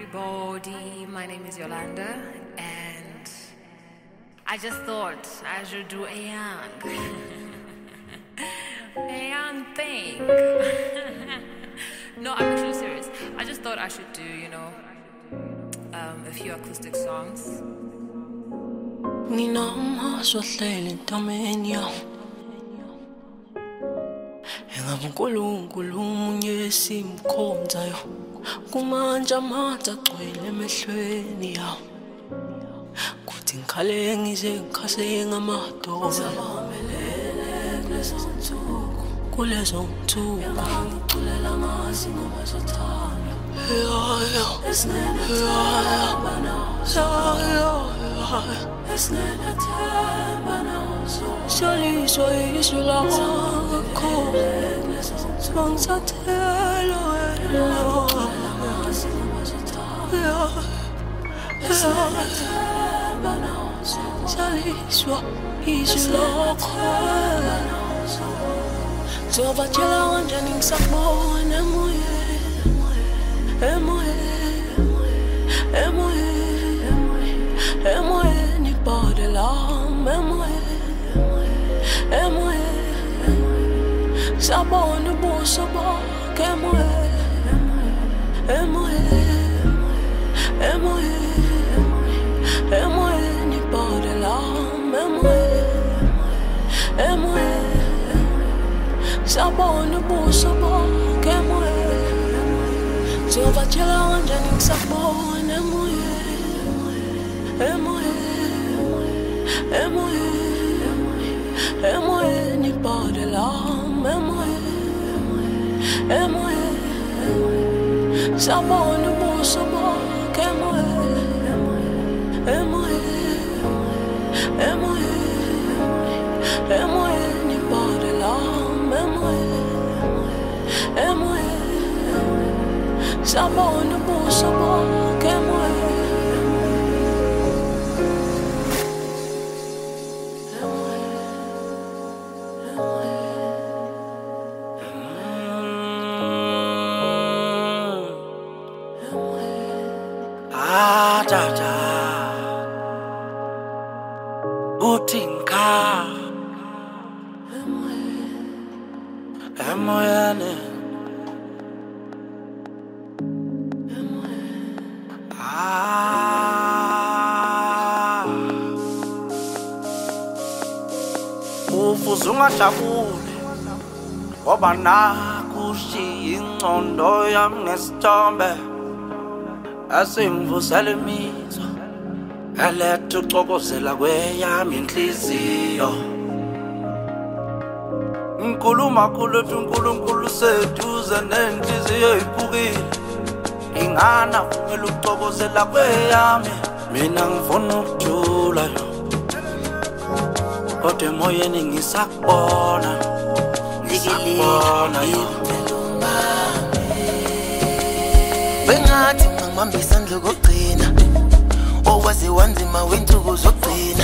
everybody. My name is Yolanda, and I just thought I should do a young thing. No, I'm actually serious. I just thought I should do, a few acoustic songs. Unkulunkulu munye simkhonzayo kumanje amatha agcwele emehlweni yawo kuthi ngikhale ngize ngikhase ngamadoda sabamelele kulezo ntsuku ngiculela ngasi ngoba sothanda Shaliswa ishu lakho Songsathelo Shaliswa ishu lakho Zobatshela kanjani ngisakubona emoyeni ibhode lami sabona ubuso bakhe emoyeni ibhode lami sabona ubuso bakhe zobatshela kanjani ngisakubona emoyeni ibhode lami sabona ubuso bakhe emoyeni ibhode lami sabona ubuso bakhe Utinka emoyene ufuze ungajabule ngoba nakushiya ingcondo yami ngesithombe asingivusela imizwa eletha uxokozela kweyami inhliziyo ngikhuluma kulethu uNkulunkulu seduze nenhliziyo iphukile ingana vumela ukuxokozela kweyami mina ngifuna ukujula kodwa emoyeni ngisakubona bengathi ngibamba isandla kokugcina owazi wanzima wensuku zokugcina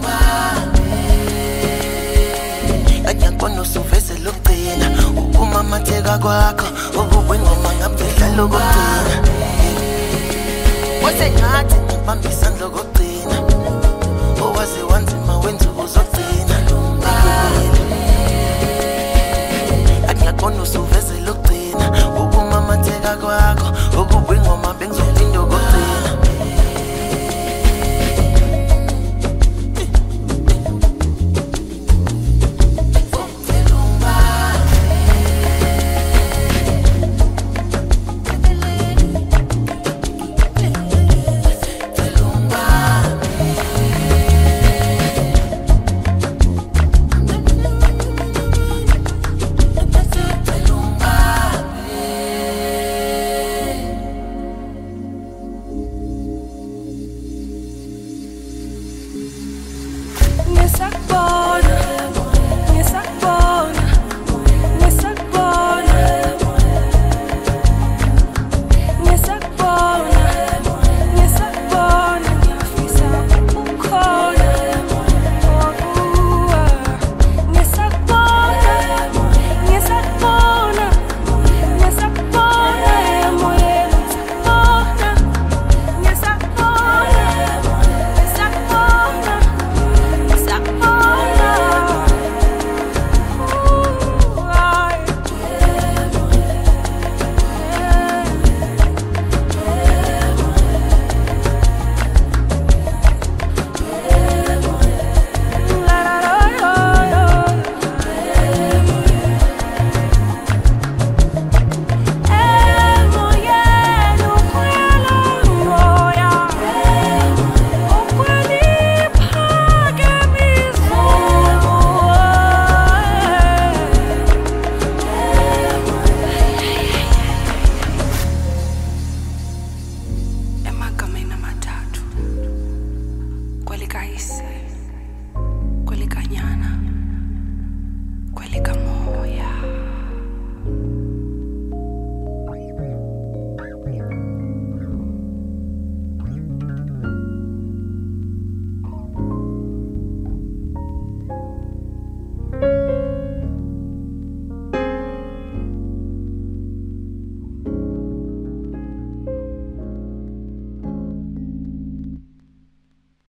anyakona usuveze lokugcina ukumamatheka kwakho ukubwengoma ngabudlala kokugcina wasengathi ngibamba isandla kokugcina owazi wanzima wensuku zokugcina anyakona usuveze lokugcina ukumamatheka kwakho ukubwengoma bengizolinda kokugcina say.